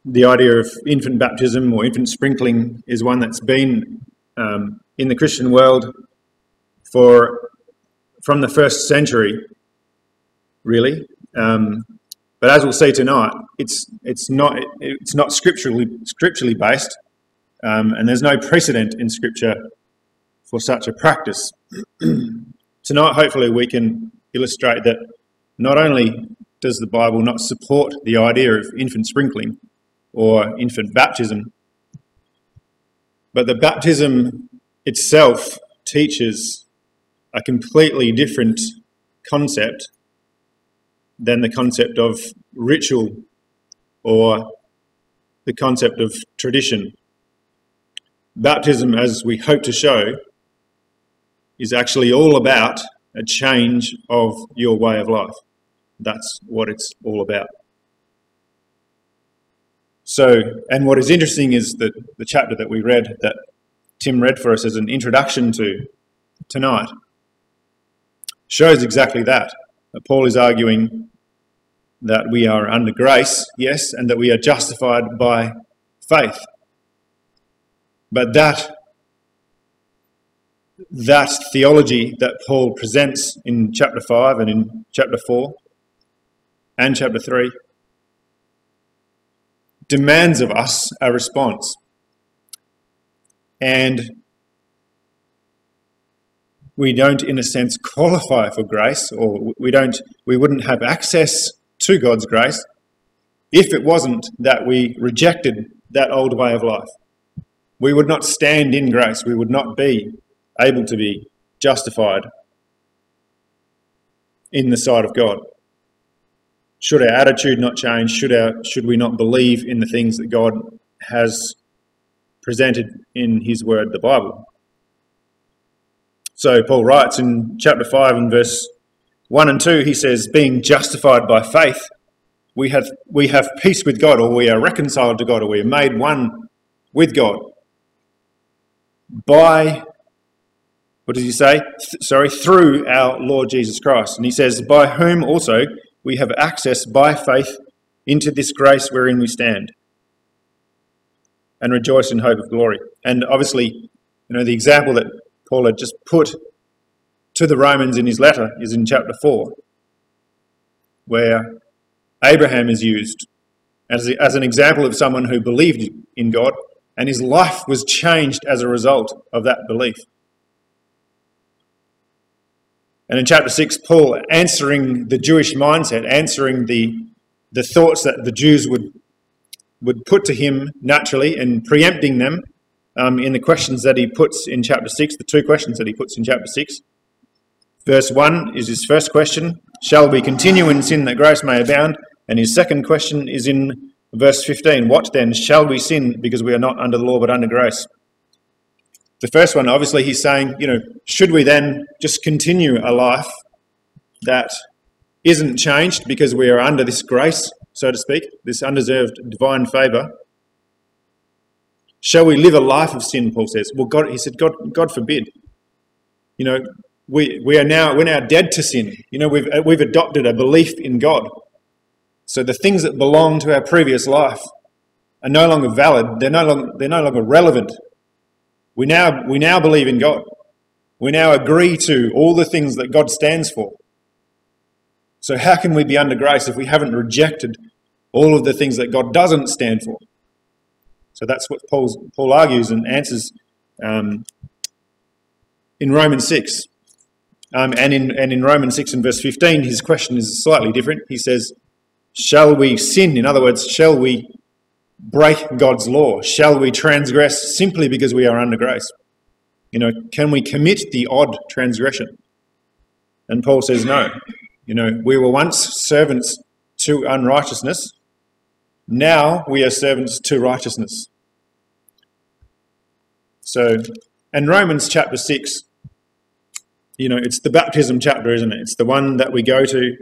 the idea of infant baptism or infant sprinkling is one that's been in the Christian world from the first century, really. But as we'll see tonight, it's not scripturally based, and there's no precedent in Scripture for such a practice. Tonight, hopefully, we can illustrate that not only does the Bible not support the idea of infant sprinkling or infant baptism, but the baptism itself teaches a completely different concept than the concept of ritual or the concept of tradition. Baptism, as we hope to show, is actually all about a change of your way of life. That's what it's all about. So, and what is interesting is that the chapter that we read, that Tim read for us as an introduction to tonight, shows exactly that. Paul is arguing that we are under grace, yes, and that we are justified by faith. But that theology that Paul presents in chapter 5 and in chapter 4 and chapter 3 demands of us a response. And we don't, in a sense, qualify for grace, or we wouldn't have access to God's grace if it wasn't that we rejected that old way of life. We would not stand in grace. We would not be able to be justified in the sight of God. Should our attitude not change? Should we not believe in the things that God has presented in his word, the Bible? So Paul writes in chapter 5 and verse 1 and 2, he says, being justified by faith, we have peace with God, or we are reconciled to God, or we are made one with God by, what does he say? Through our Lord Jesus Christ. And he says, by whom also we have access by faith into this grace wherein we stand and rejoice in hope of glory. And obviously, the example that Paul had just put to the Romans in his letter is in chapter 4, where Abraham is used as an example of someone who believed in God, and his life was changed as a result of that belief. And in chapter 6, Paul, answering the Jewish mindset, answering the thoughts that the Jews would put to him naturally and preempting them in the questions that he puts in chapter 6, the two questions that he puts in chapter 6. Verse 1 is his first question, shall we continue in sin that grace may abound? And his second question is in verse 15, what then? Shall we sin because we are not under the law but under grace? The first one, obviously, he's saying, should we then just continue a life that isn't changed because we are under this grace, so to speak, this undeserved divine favour? Shall we live a life of sin, Paul says? Well, God forbid. We're now dead to sin. We've adopted a belief in God. So the things that belong to our previous life are no longer valid. They're no longer relevant. We now believe in God. We now agree to all the things that God stands for. So how can we be under grace if we haven't rejected all of the things that God doesn't stand for? So that's what Paul argues and answers in Romans 6. And in Romans 6 and verse 15, his question is slightly different. He says, shall we sin? In other words, shall we break God's law? Shall we transgress simply because we are under grace? Can we commit the odd transgression? And Paul says no. We were once servants to unrighteousness. Now we are servants to righteousness. So, and Romans chapter 6, it's the baptism chapter, isn't it? It's the one that we go to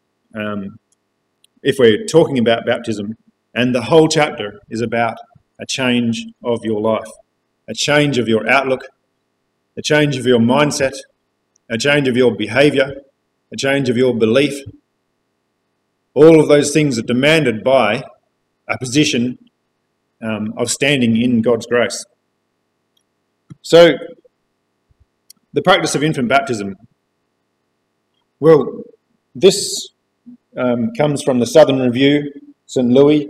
if we're talking about baptism. And the whole chapter is about a change of your life, a change of your outlook, a change of your mindset, a change of your behaviour, a change of your belief. All of those things are demanded by a position of standing in God's grace. So, the practice of infant baptism. Well, this comes from the Southern Review, St. Louis,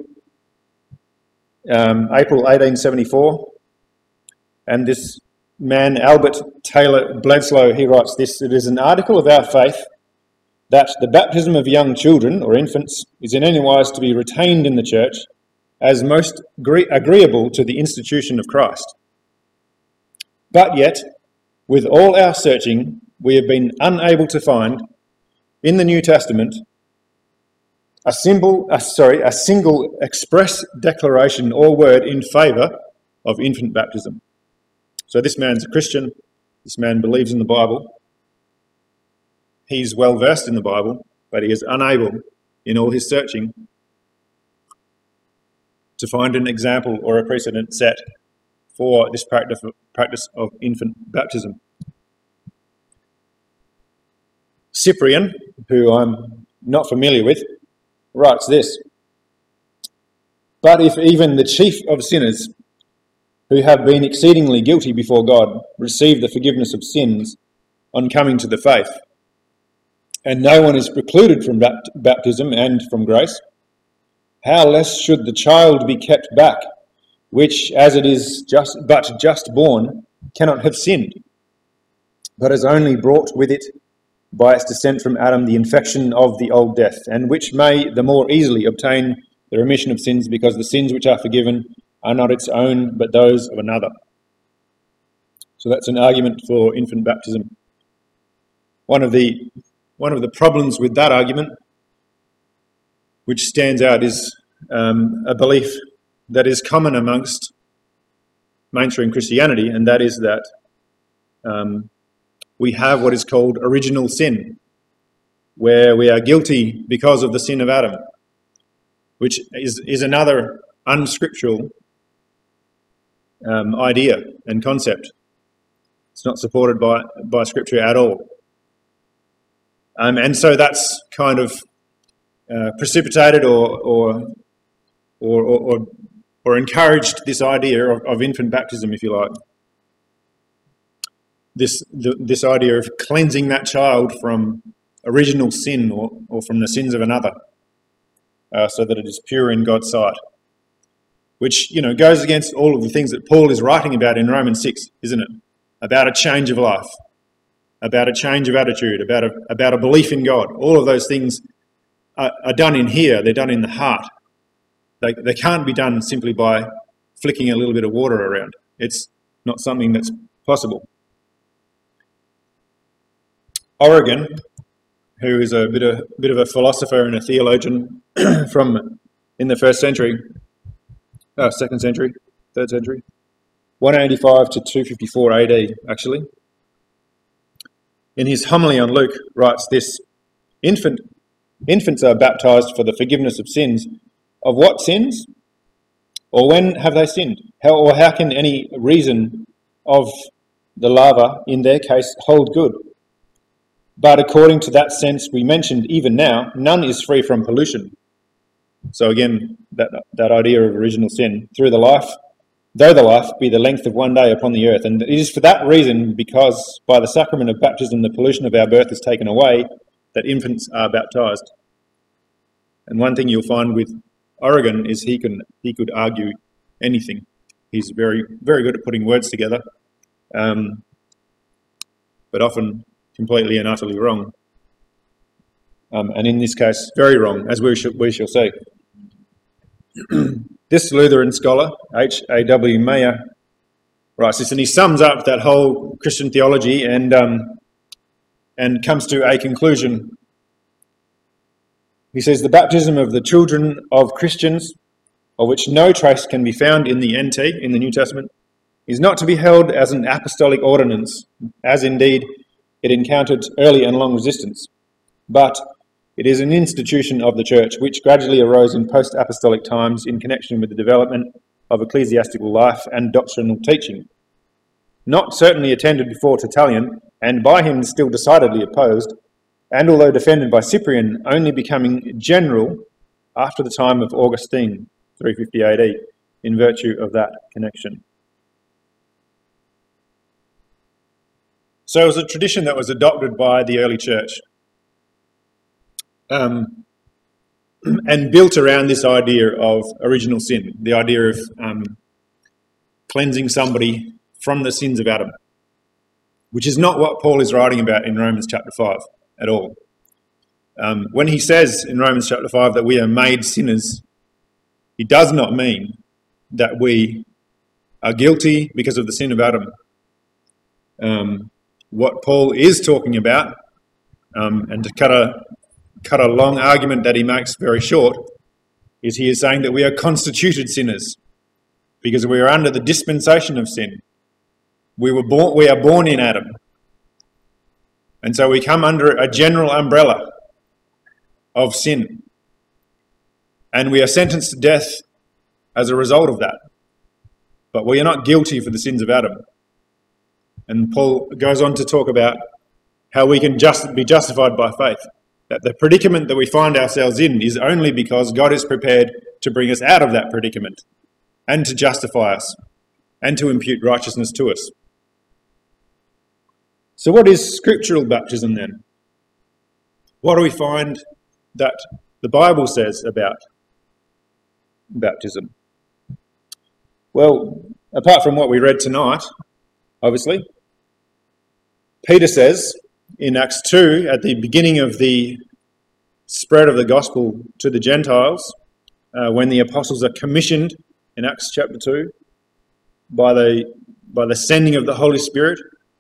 April 1874. And this man, Albert Taylor Bledslow, he writes this: "It is an article of our faith that the baptism of young children or infants is in any wise to be retained in the Church as most agreeable to the institution of Christ. But yet, with all our searching, we have been unable to find in the New Testament a single express declaration or word in favour of infant baptism." So this man's a Christian. This man believes in the Bible. He's well versed in the Bible, but he is unable, in all his searching, to find an example or a precedent set for this practice of infant baptism. Cyprian, who I'm not familiar with, writes this: "But if even the chief of sinners, who have been exceedingly guilty before God, receive the forgiveness of sins on coming to the faith, and no one is precluded from baptism and from grace, how less should the child be kept back, which, as it is just born, cannot have sinned, but has only brought with it, by its descent from Adam, the infection of the old death, and which may the more easily obtain the remission of sins, because the sins which are forgiven are not its own, but those of another." So that's an argument for infant baptism. One of the problems with that argument, which stands out, is a belief that is common amongst mainstream Christianity, and that is that we have what is called original sin, where we are guilty because of the sin of Adam, which is another unscriptural idea and concept. It's not supported by Scripture at all. And so that's kind of precipitated or encouraged this idea of infant baptism, if you like. This idea of cleansing that child from original sin or from the sins of another, so that it is pure in God's sight. Which, goes against all of the things that Paul is writing about in Romans 6, isn't it? About a change of life, about a change of attitude, about a belief in God. All of those things are done in here. They're done in the heart. They can't be done simply by flicking a little bit of water around. It's not something that's possible. Origen, who is a bit of a philosopher and a theologian from in the 1st century, 2nd century, 3rd century, 185 to 254 AD, actually. In his homily on Luke, writes this: Infants are baptized for the forgiveness of sins. Of what sins? Or when have they sinned? How can any reason of the lava, in their case, hold good? But according to that sense we mentioned, even now, none is free from pollution. So again, that idea of original sin, though the life be the length of one day upon the earth. And it is for that reason, because by the sacrament of baptism the pollution of our birth is taken away, that infants are baptized. And one thing you'll find with Origen is he could argue anything. He's very, very good at putting words together, but often completely and utterly wrong. And in this case, very wrong, as we shall see. This Lutheran scholar, H.A.W. Mayer, writes this, and he sums up that whole Christian theology and comes to a conclusion. He says, the baptism of the children of Christians, of which no trace can be found in the NT, in the New Testament, is not to be held as an apostolic ordinance, as indeed it encountered early and long resistance, but it is an institution of the Church which gradually arose in post-apostolic times in connection with the development of ecclesiastical life and doctrinal teaching. Not certainly attended before Tertullian, and by him still decidedly opposed, and although defended by Cyprian, only becoming general after the time of Augustine, 350 AD, in virtue of that connection. So it was a tradition that was adopted by the early church and built around this idea of original sin, the idea of cleansing somebody from the sins of Adam, which is not what Paul is writing about in Romans chapter 5 at all. When he says in Romans chapter 5 that we are made sinners, he does not mean that we are guilty because of the sin of Adam. What Paul is talking about, and to cut a long argument that he makes very short, is he is saying that we are constituted sinners because we are under the dispensation of sin. We are born in Adam. And so we come under a general umbrella of sin. And we are sentenced to death as a result of that. But we are not guilty for the sins of Adam. And Paul goes on to talk about how we can be justified by faith. That the predicament that we find ourselves in is only because God is prepared to bring us out of that predicament and to justify us and to impute righteousness to us. So what is scriptural baptism then? What do we find that the Bible says about baptism? Well, apart from what we read tonight, obviously, Peter says in Acts 2, at the beginning of the spread of the gospel to the Gentiles, when the apostles are commissioned in Acts chapter 2 by the sending of the Holy Spirit,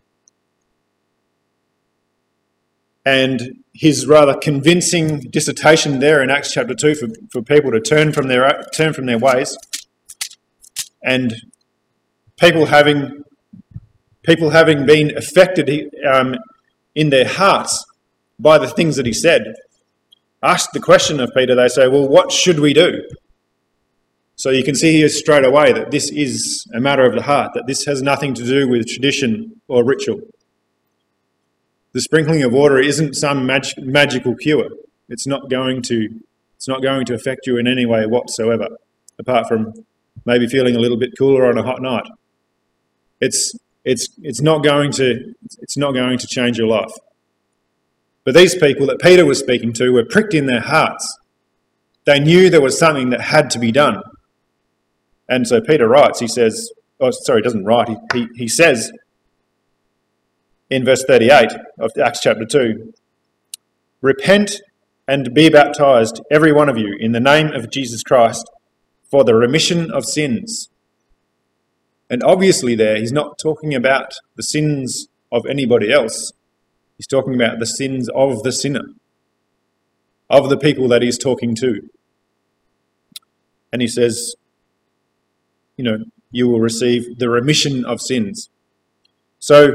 and his rather convincing dissertation there in Acts chapter 2 for people to turn from their ways, and people having been affected in their hearts by the things that he said, asked the question of Peter. They say, well, what should we do? So you can see here straight away that this is a matter of the heart, that this has nothing to do with tradition or ritual. The sprinkling of water isn't some magical cure. It's not going to affect you in any way whatsoever, apart from maybe feeling a little bit cooler on a hot night. It's not going to change your life. But these people that Peter was speaking to were pricked in their hearts. They knew there was something that had to be done. And so Peter writes, he says, he doesn't write, he says in verse 38 of Acts chapter 2, repent and be baptized, every one of you, in the name of Jesus Christ, for the remission of sins. And obviously there, he's not talking about the sins of anybody else. He's talking about the sins of the sinner, of the people that he's talking to. And he says, you will receive the remission of sins. So,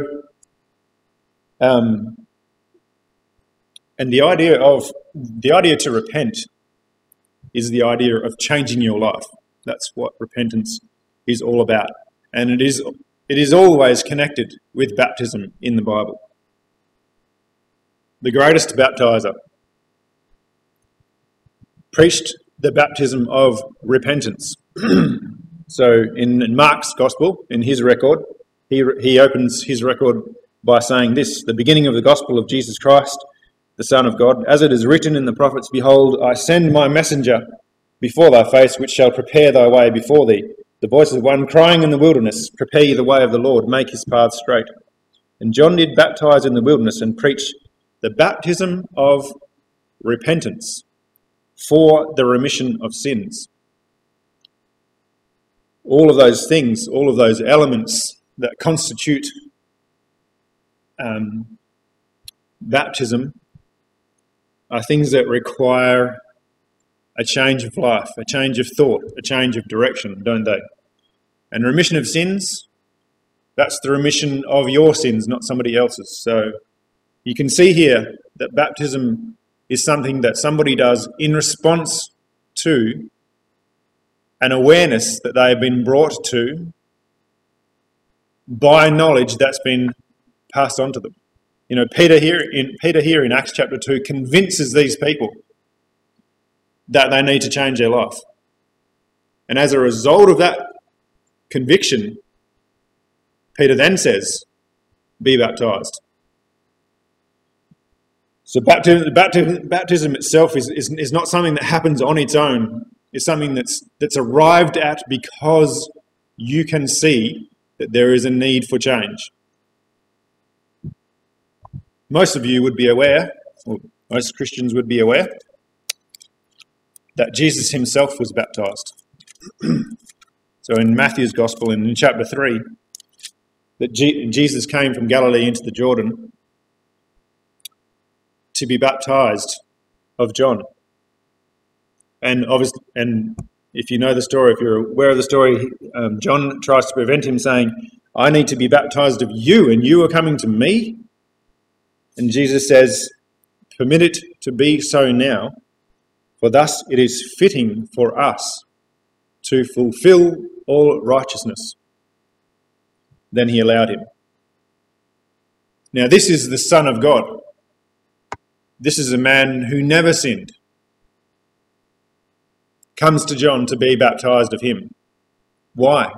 and the idea to repent is the idea of changing your life. That's what repentance is all about. And it is always connected with baptism in the Bible. The greatest baptizer preached the baptism of repentance. So in Mark's gospel, in his record, he opens his record by saying this: the beginning of the gospel of Jesus Christ, the Son of God, as it is written in the prophets, behold, I send my messenger before thy face, which shall prepare thy way before thee. The voice of one crying in the wilderness, prepare ye the way of the Lord, make his path straight. And John did baptize in the wilderness and preach the baptism of repentance for the remission of sins. All of those things, all of those elements that constitute baptism are things that require a change of life, a change of thought, a change of direction, don't they? And remission of sins, that's the remission of your sins, not somebody else's. So you can see here that baptism is something that somebody does in response to an awareness that they have been brought to by knowledge that's been passed on to them. Peter here in Acts chapter 2 convinces these people that they need to change their life. And as a result of that conviction, Peter then says, be baptized. So baptism itself is not something that happens on its own. It's something that's arrived at because you can see that there is a need for change. Most of you would be aware, or most Christians would be aware, that Jesus himself was baptized. So in Matthew's Gospel, in chapter 3, that Jesus came from Galilee into the Jordan to be baptized of John. And obviously, and if you know the story, if you're aware of the story, John tries to prevent him, saying, I need to be baptized of you, and you are coming to me? And Jesus says, permit it to be so now, for thus it is fitting for us to fulfill all righteousness. Then he allowed him. Now this is the Son of God. This is a man who never sinned. Comes to John to be baptized of him. Why?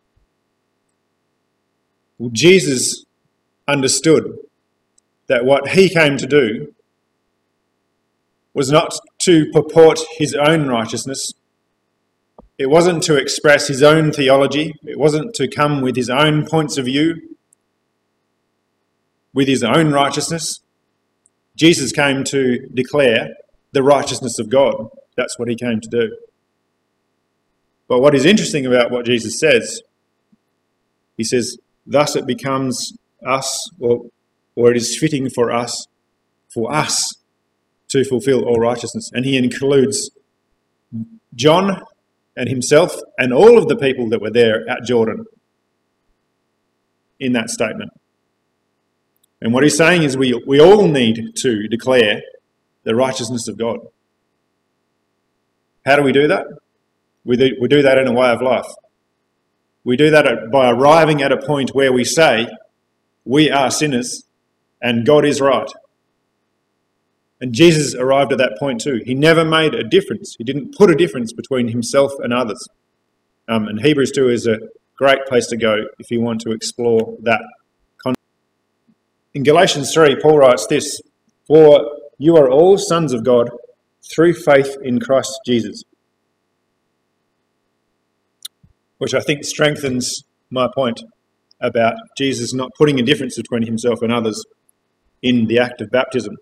Well, Jesus understood that what he came to do was not to purport his own righteousness. It wasn't to express his own theology. It wasn't to come with his own points of view, with his own righteousness. Jesus came to declare the righteousness of God. That's what he came to do. But what is interesting about what Jesus says, he says, thus it becomes us, or it is fitting for us to fulfill all righteousness. And he includes John and himself and all of the people that were there at Jordan in that statement. And what he's saying is we all need to declare the righteousness of God. How do we do that? We do that in a way of life. We do that by arriving at a point where we say, we are sinners and God is right. And Jesus arrived at that point too. He never made a difference. He didn't put a difference between himself and others. And Hebrews 2 is a great place to go if you want to explore that concept. In Galatians 3, Paul writes this, for you are all sons of God through faith in Christ Jesus. Which I think strengthens my point about Jesus not putting a difference between himself and others in the act of baptism.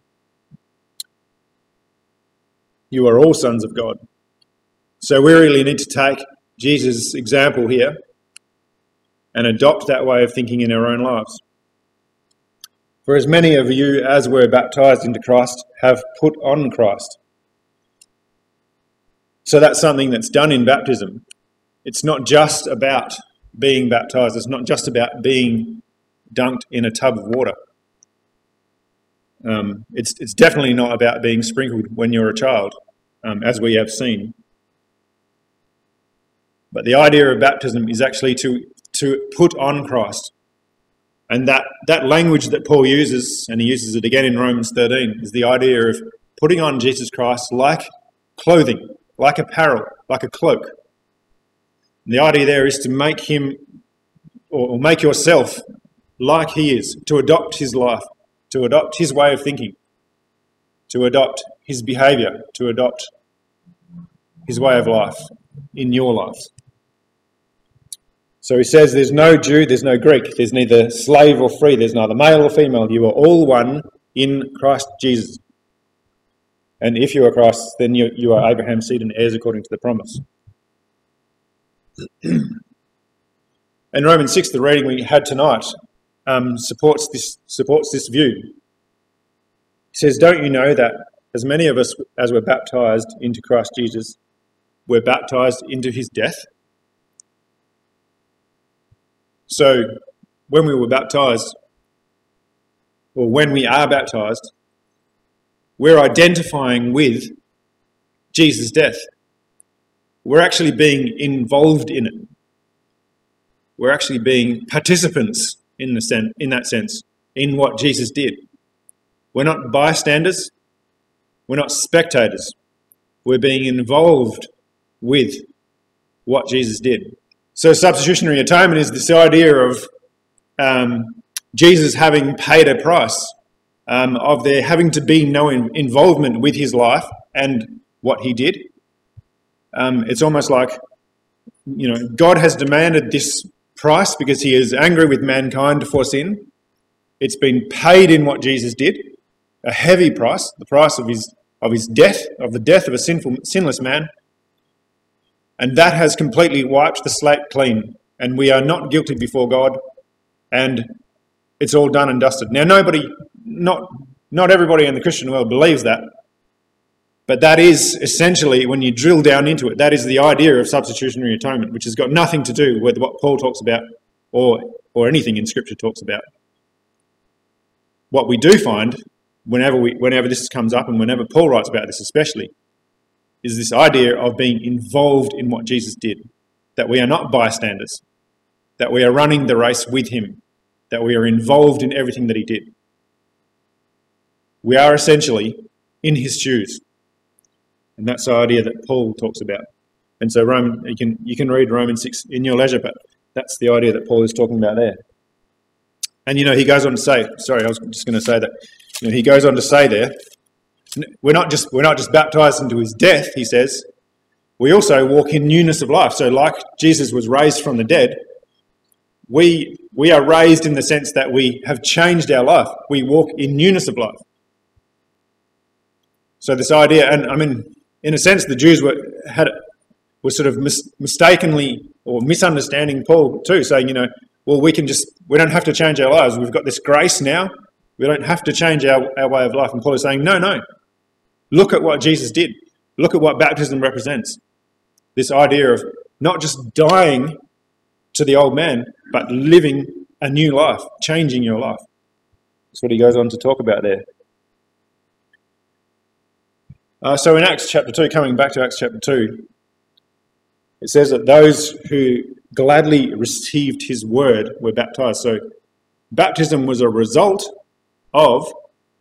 You are all sons of God. So we really need to take Jesus' example here and adopt that way of thinking in our own lives. For as many of you as were baptized into Christ have put on Christ. So that's something that's done in baptism. It's not just about being baptized. It's not just about being dunked in a tub of water. It's definitely not about being sprinkled when you're a child, as we have seen. But the idea of baptism is actually to put on Christ. And that language that Paul uses, and he uses it again in Romans 13, is the idea of putting on Jesus Christ like clothing, like apparel, like a cloak. And the idea there is to make him, or make yourself like he is, to adopt his life, to adopt his way of thinking, to adopt his behaviour, to adopt his way of life in your life. So he says there's no Jew, there's no Greek, there's neither slave or free, there's neither male or female. You are all one in Christ Jesus. And if you are Christ, then you are Abraham's seed and heirs according to the promise. And Romans 6, the reading we had tonight, supports this view. It says, don't you know that as many of us as were baptized into Christ Jesus were baptized into his death? So when we were baptized, or when we are baptized, we're identifying with Jesus' death. We're actually being involved in it. We're actually being participants in that sense, in what Jesus did. We're not bystanders. We're not spectators. We're being involved with what Jesus did. So substitutionary atonement is this idea of Jesus having paid a price, of there having to be no involvement with his life and what he did. It's almost like, God has demanded this price because he is angry with mankind for sin. It's been paid in what Jesus did, a heavy price, the price of his death, of the death of a sinless man. And that has completely wiped the slate clean. And we are not guilty before God. And it's all done and dusted. Now, not everybody in the Christian world believes that. But that is essentially, when you drill down into it, that is the idea of substitutionary atonement, which has got nothing to do with what Paul talks about or anything in Scripture talks about. What we do find, whenever this comes up, and whenever Paul writes about this especially, is this idea of being involved in what Jesus did. That we are not bystanders. That we are running the race with him. That we are involved in everything that he did. We are essentially in his shoes. And that's the idea that Paul talks about. And so you can read Romans 6 in your leisure, but that's the idea that Paul is talking about there. And he goes on to say, sorry, I was just going to say that, he goes on to say there, we're not just baptized into his death, he says, we also walk in newness of life. So like Jesus was raised from the dead, we are raised in the sense that we have changed our life. We walk in newness of life. So this idea, and I mean, in a sense, the Jews were sort of mistakenly or misunderstanding Paul too, saying, well, we don't have to change our lives. We've got this grace now. We don't have to change our way of life. And Paul is saying, no. Look at what Jesus did. Look at what baptism represents. This idea of not just dying to the old man, but living a new life, changing your life. That's what he goes on to talk about there. So in Acts chapter 2, coming back to Acts chapter 2, it says that those who gladly received his word were baptized. So baptism was a result of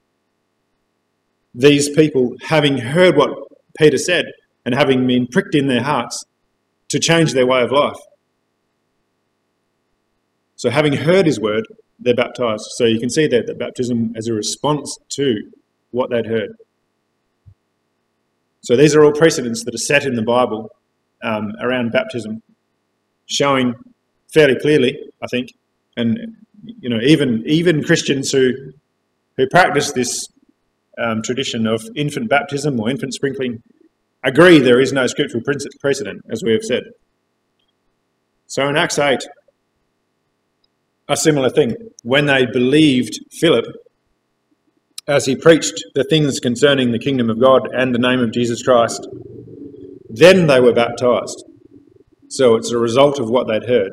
these people having heard what Peter said and having been pricked in their hearts to change their way of life. So having heard his word, they're baptized. So you can see that baptism as a response to what they'd heard. So these are all precedents that are set in the Bible around baptism, showing fairly clearly, I think, and even Christians who practice this tradition of infant baptism or infant sprinkling agree there is no scriptural precedent, as we have said. So in Acts 8, a similar thing. When they believed Philip, as he preached the things concerning the kingdom of God and the name of Jesus Christ, then they were baptized. So it's a result of what they'd heard.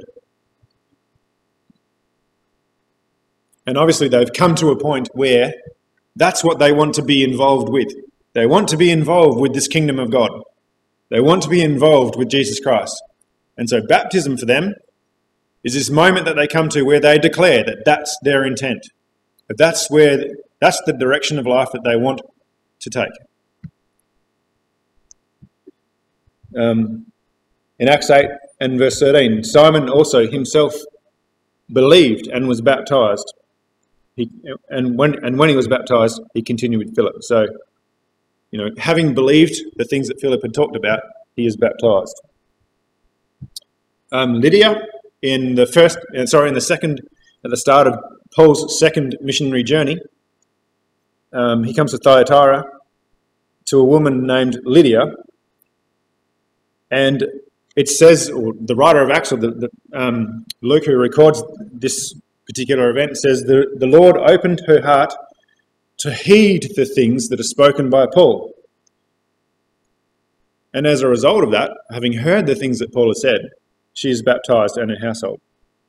And obviously they've come to a point where that's what they want to be involved with. They want to be involved with this kingdom of God. They want to be involved with Jesus Christ. And so baptism for them is this moment that they come to where they declare that that's their intent. That that's the direction of life that they want to take. In Acts 8 and verse 13, Simon also himself believed and was baptized. And when he was baptized, he continued with Philip. So, having believed the things that Philip had talked about, he is baptized. Lydia, at the start of Paul's second missionary journey, he comes to Thyatira to a woman named Lydia, and it says, or the writer of Acts, or Luke, who records this particular event, says the Lord opened her heart to heed the things that are spoken by Paul. And as a result of that, having heard the things that Paul has said, she is baptized and her household.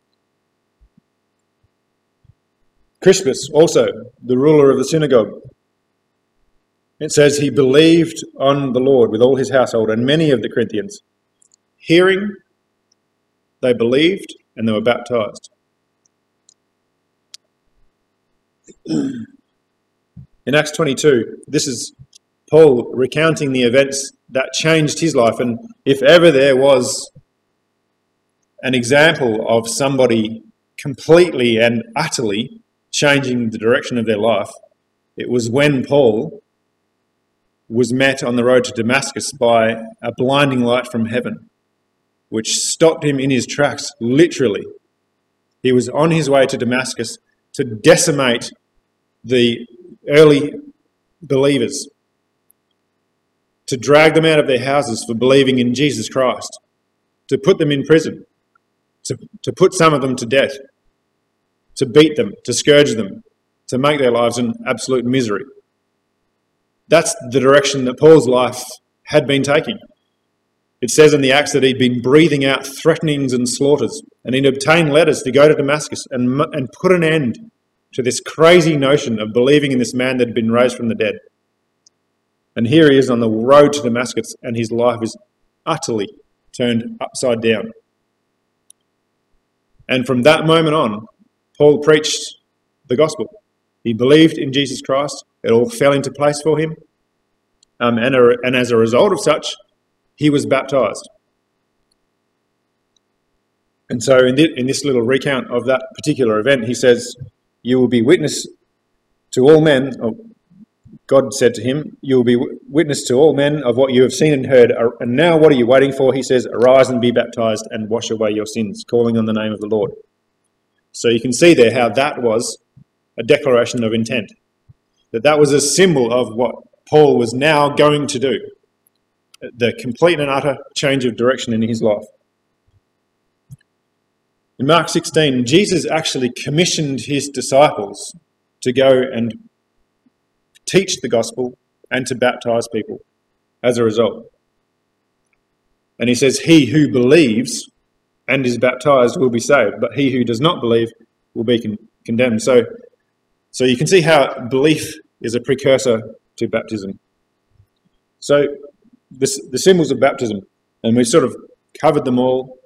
Crispus, also the ruler of the synagogue, it says he believed on the Lord with all his household, and many of the Corinthians, hearing, they believed and they were baptized. In Acts 22, this is Paul recounting the events that changed his life, and if ever there was an example of somebody completely and utterly changing the direction of their life, it was when Paul was met on the road to Damascus by a blinding light from heaven, which stopped him in his tracks, literally. He was on his way to Damascus to decimate the early believers, to drag them out of their houses for believing in Jesus Christ, to put them in prison, to put some of them to death, to beat them, to scourge them, to make their lives an absolute misery. That's the direction that Paul's life had been taking. It says in the Acts that he'd been breathing out threatenings and slaughters, and he'd obtained letters to go to Damascus and put an end to this crazy notion of believing in this man that had been raised from the dead. And here he is on the road to Damascus, and his life is utterly turned upside down. And from that moment on, Paul preached the gospel. He believed in Jesus Christ. It all fell into place for him. And as a result of such, he was baptized. And so in this little recount of that particular event, he says, "You will be witness to all men," God said to him, "You will be witness to all men of what you have seen and heard. And now what are you waiting for?" He says, "Arise and be baptized and wash away your sins, calling on the name of the Lord." So you can see there how that was a declaration of intent. That was a symbol of what Paul was now going to do. The complete and utter change of direction in his life. In Mark 16, Jesus actually commissioned his disciples to go and teach the gospel and to baptize people as a result. And he says, "He who believes and is baptized will be saved, but he who does not believe will be condemned." So you can see how belief is a precursor to baptism. So the symbols of baptism, and we've sort of covered them all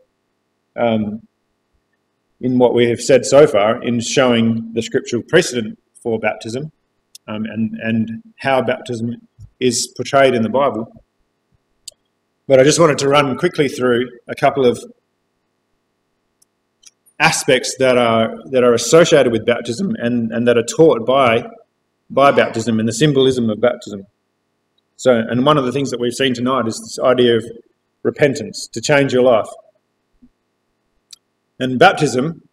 in what we have said so far in showing the scriptural precedent for baptism and how baptism is portrayed in the Bible. But I just wanted to run quickly through a couple of aspects that are associated with baptism and that are taught by baptism and the symbolism of baptism. So, and one of the things that we've seen tonight is this idea of repentance, to change your life. And baptism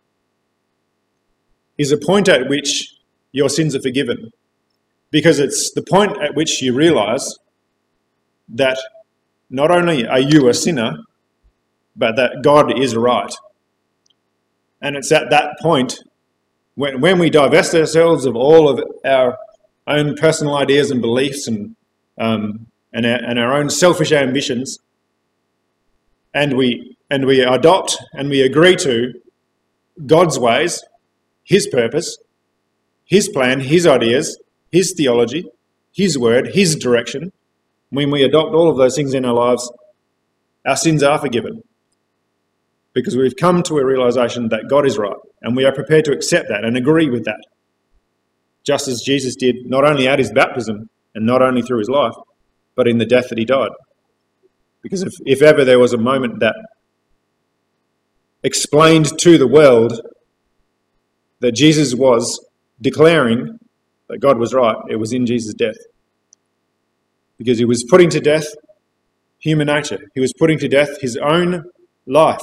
is a point at which your sins are forgiven, because it's the point at which you realise that not only are you a sinner, but that God is right. And it's at that point, when we divest ourselves of all of our own personal ideas and beliefs and our own selfish ambitions, and we adopt and we agree to God's ways, his purpose, his plan, his ideas, his theology, his word, his direction. When we adopt all of those things in our lives, our sins are forgiven, because we've come to a realisation that God is right, and we are prepared to accept that and agree with that, just as Jesus did, not only at his baptism and not only through his life, but in the death that he died. Because if ever there was a moment that explained to the world that Jesus was declaring that God was right, it was in Jesus' death. Because he was putting to death human nature. He was putting to death his own life.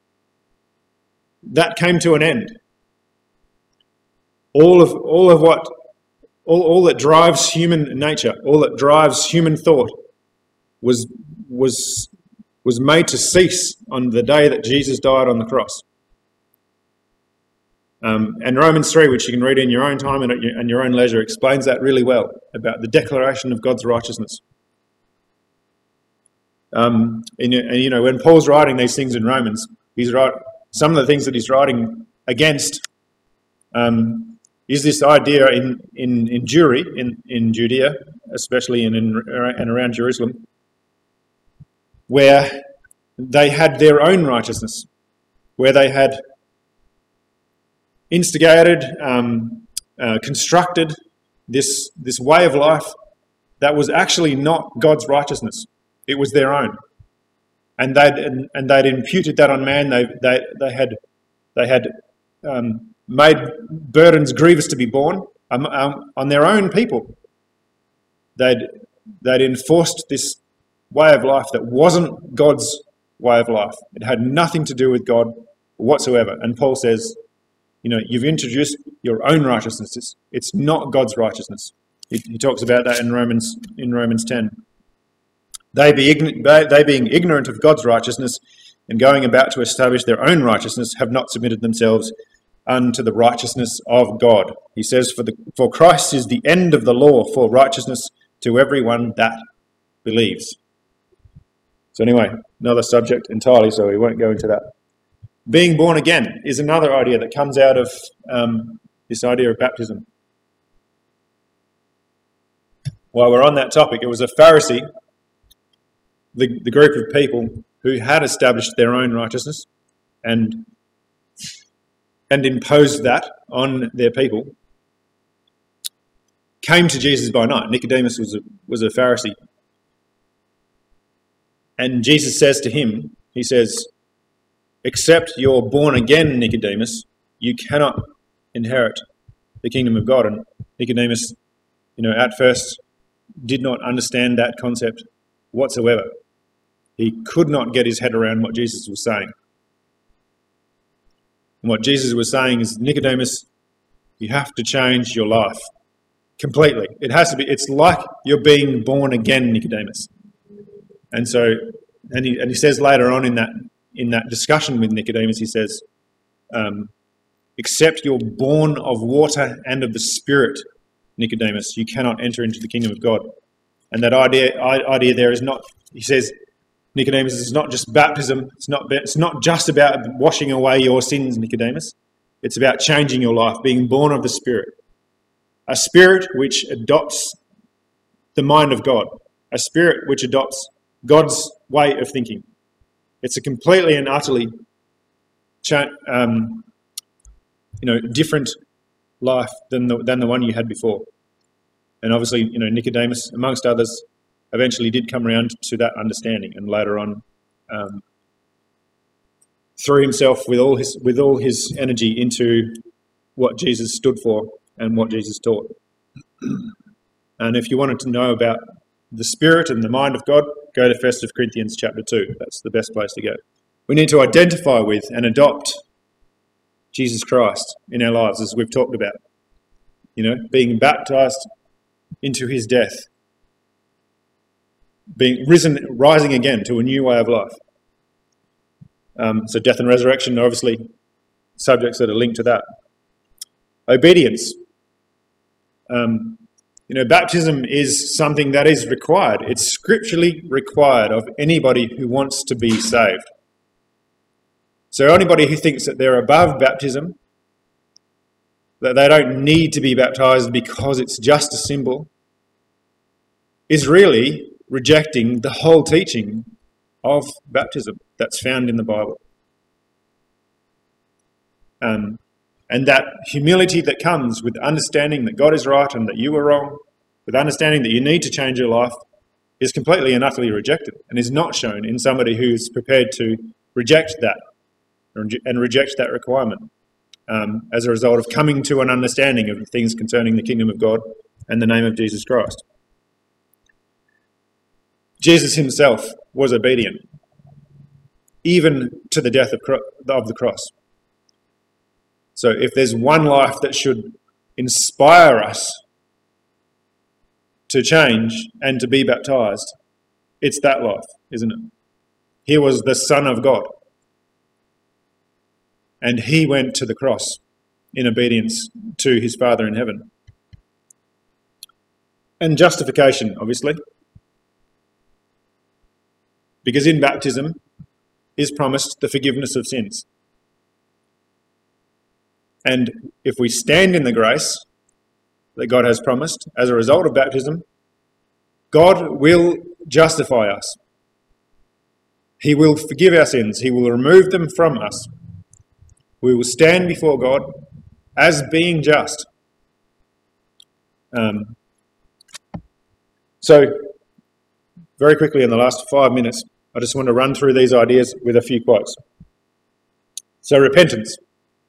That came to an end. All that drives human nature, all that drives human thought, was made to cease on the day that Jesus died on the cross. And Romans 3, which you can read in your own time and your own leisure, explains that really well, about the declaration of God's righteousness. And when Paul's writing these things in Romans, some of the things that he's writing against is this idea in Jewry, in Judea, especially and around Jerusalem, where they had their own righteousness, where they had instigated, constructed this way of life that was actually not God's righteousness. It was their own. and they'd imputed that on man. They had made burdens grievous to be borne on their own people. They'd enforced this way of life that wasn't God's way of life. It had nothing to do with God whatsoever. And Paul says, you've introduced your own righteousness. It's not God's righteousness. He talks about that in Romans 10. They being ignorant of God's righteousness and going about to establish their own righteousness, have not submitted themselves unto the righteousness of God. He says, for Christ is the end of the law for righteousness to everyone that believes. So anyway, another subject entirely, so we won't go into that. Being born again is another idea that comes out of this idea of baptism. While we're on that topic, it was a Pharisee, the group of people who had established their own righteousness and imposed that on their people, came to Jesus by night. Nicodemus was a Pharisee. And Jesus says to him, he says, except you're born again, Nicodemus, you cannot inherit the kingdom of God. And Nicodemus, at first did not understand that concept whatsoever. He could not get his head around what Jesus was saying. And what Jesus was saying is, Nicodemus, you have to change your life completely. It has to be. It's like you're being born again, Nicodemus. And so, and he says later on in that discussion with Nicodemus, he says, except you're born of water and of the Spirit, Nicodemus, you cannot enter into the kingdom of God. And that idea there is not, he says, Nicodemus, is not just baptism. It's not just about washing away your sins, Nicodemus. It's about changing your life, being born of the Spirit. A spirit which adopts the mind of God. A spirit which adopts God's way of thinking. It's a completely and utterly different life than the one you had before. And obviously, Nicodemus, amongst others, eventually did come around to that understanding, and later on threw himself with all his energy into what Jesus stood for and what Jesus taught. And if you wanted to know about the Spirit and the mind of God, go to 1 Corinthians chapter 2. That's the best place to go. We need to identify with and adopt Jesus Christ in our lives, as we've talked about. Being baptized into his death, rising again to a new way of life. So death and resurrection are obviously subjects that are linked to that. Obedience. Baptism is something that is required. It's scripturally required of anybody who wants to be saved. So anybody who thinks that they're above baptism, that they don't need to be baptized because it's just a symbol, is really rejecting the whole teaching of baptism that's found in the Bible. And that humility that comes with understanding that God is right and that you are wrong, with understanding that you need to change your life, is completely and utterly rejected and is not shown in somebody who's prepared to reject that and reject that requirement as a result of coming to an understanding of things concerning the kingdom of God and the name of Jesus Christ. Jesus himself was obedient, even to the death of the cross. So if there's one life that should inspire us to change and to be baptized, it's that life, isn't it? He was the Son of God. And he went to the cross in obedience to his Father in heaven. And justification, obviously. Because in baptism is promised the forgiveness of sins. And if we stand in the grace that God has promised as a result of baptism, God will justify us. He will forgive our sins. He will remove them from us. We will stand before God as being just. So, very quickly in the last 5 minutes, I just want to run through these ideas with a few quotes. So repentance.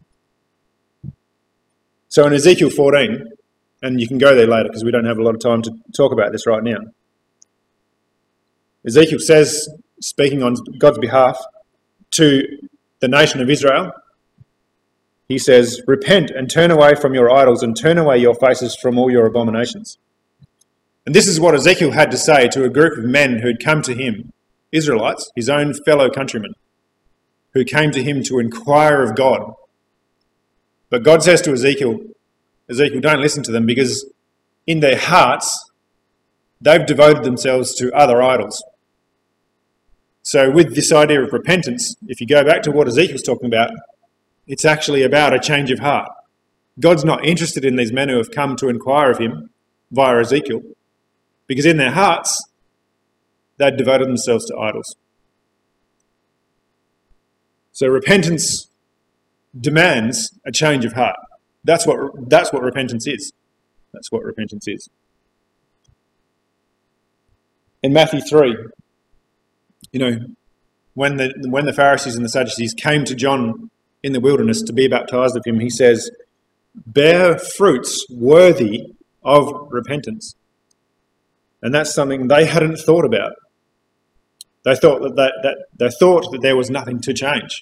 So in Ezekiel 14, and you can go there later because we don't have a lot of time to talk about this right now. Ezekiel says, speaking on God's behalf to the nation of Israel, he says, "Repent and turn away from your idols and turn away your faces from all your abominations." And this is what Ezekiel had to say to a group of men who had come to him, Israelites, his own fellow countrymen, who came to him to inquire of God. But God says to Ezekiel, don't listen to them because in their hearts, they've devoted themselves to other idols. So with this idea of repentance, if you go back to what Ezekiel's talking about, it's actually about a change of heart. God's not interested in these men who have come to inquire of him via Ezekiel, because in their hearts, they'd devoted themselves to idols. So repentance demands a change of heart. That's what repentance is. That's what repentance is. In Matthew 3, when the Pharisees and the Sadducees came to John in the wilderness to be baptized of him, he says, "Bear fruits worthy of repentance." And that's something they hadn't thought about. They thought that there was nothing to change.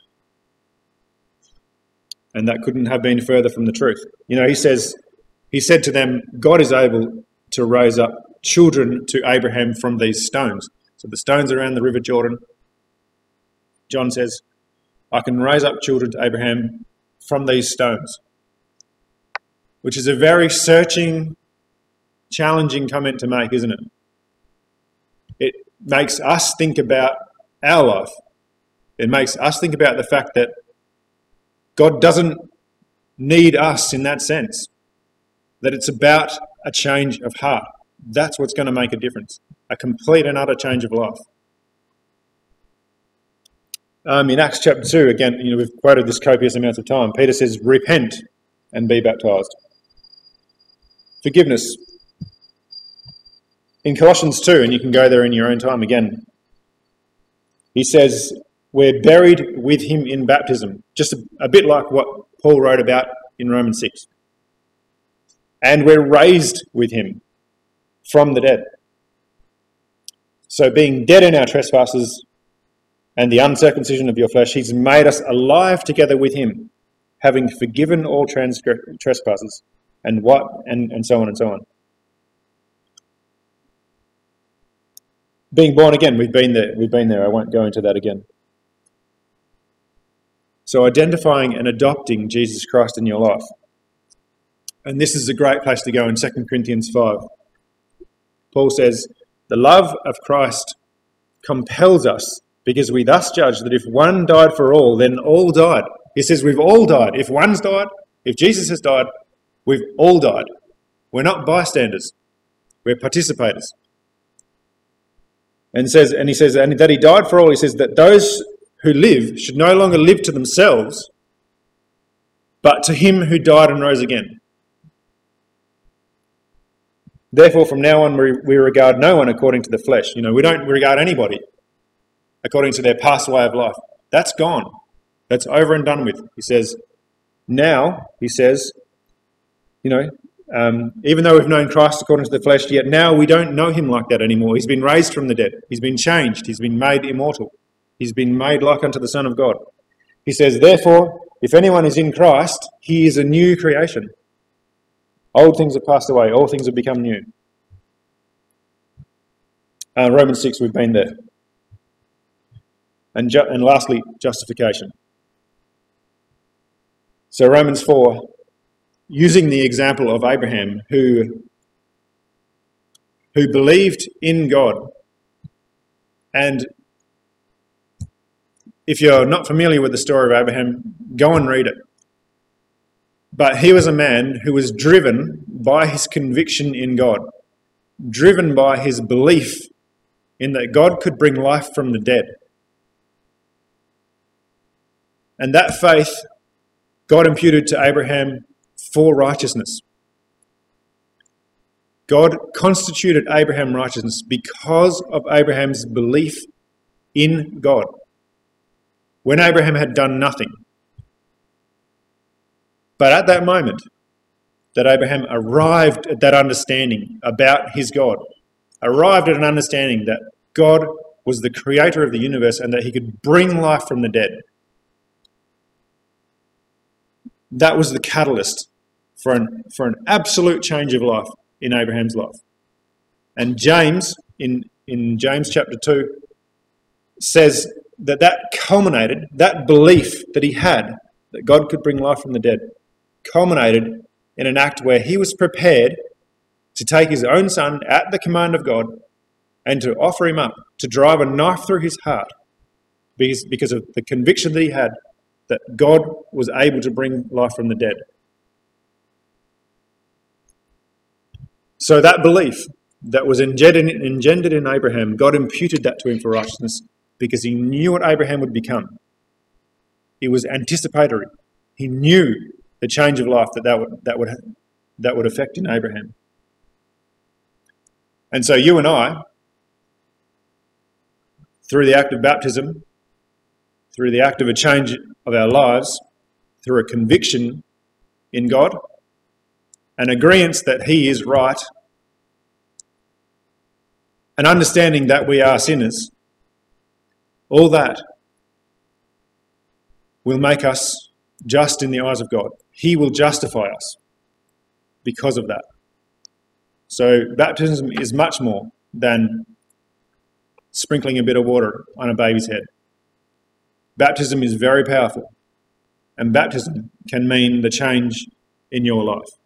And that couldn't have been further from the truth. He said to them, God is able to raise up children to Abraham from these stones. So the stones around the River Jordan, John says, I can raise up children to Abraham from these stones. Which is a very searching, challenging comment to make, isn't it? It makes us think about our life. It makes us think about the fact that God doesn't need us in that sense. That it's about a change of heart. That's what's going to make a difference. A complete and utter change of life. In Acts chapter 2, again, we've quoted this copious amounts of time. Peter says, repent and be baptized. Forgiveness. In Colossians 2, and you can go there in your own time again, he says, we're buried with him in baptism, just a bit like what Paul wrote about in Romans 6. And we're raised with him from the dead. So being dead in our trespasses and the uncircumcision of your flesh, he's made us alive together with him, having forgiven all trespasses, and so on and so on. Being born again, we've been there. I won't go into that again. So identifying and adopting Jesus Christ in your life. And this is a great place to go in 2 Corinthians 5. Paul says, the love of Christ compels us, because we thus judge that if one died for all, then all died. He says we've all died. If one's died, if Jesus has died, we've all died. We're not bystanders. We're participators. And he says, and that he died for all, he says that those who live should no longer live to themselves, but to him who died and rose again. Therefore, from now on, we regard no one according to the flesh. We don't regard anybody according to their past way of life. That's gone. That's over and done with. He says, now, even though we've known Christ according to the flesh, yet now we don't know him like that anymore. He's been raised from the dead. He's been changed. He's been made immortal. He's been made like unto the Son of God. He says, therefore, if anyone is in Christ, he is a new creation. Old things have passed away. All things have become new. Romans 6, we've been there. And lastly, justification. So Romans 4, using the example of Abraham, who believed in God. And if you're not familiar with the story of Abraham, go and read it. But he was a man who was driven by his conviction in God, driven by his belief in that God could bring life from the dead. And that faith, God imputed to Abraham for righteousness. God constituted Abraham righteousness because of Abraham's belief in God. When Abraham had done nothing. But at that moment, that Abraham arrived at that understanding about his God, arrived at an understanding that God was the creator of the universe and that he could bring life from the dead. That was the catalyst for an absolute change of life in Abraham's life. And James, in James chapter 2, says that culminated, that belief that he had, that God could bring life from the dead, culminated in an act where he was prepared to take his own son at the command of God and to offer him up, to drive a knife through his heart because of the conviction that he had that God was able to bring life from the dead. So that belief that was engendered in Abraham, God imputed that to him for righteousness because he knew what Abraham would become. It was anticipatory. He knew the change of life that would affect in Abraham. And so you and I, through the act of baptism, through the act of a change of our lives, through a conviction in God, an agreeance that he is right, an understanding that we are sinners, all that will make us just in the eyes of God. He will justify us because of that. So baptism is much more than sprinkling a bit of water on a baby's head. Baptism is very powerful, and baptism can mean the change in your life.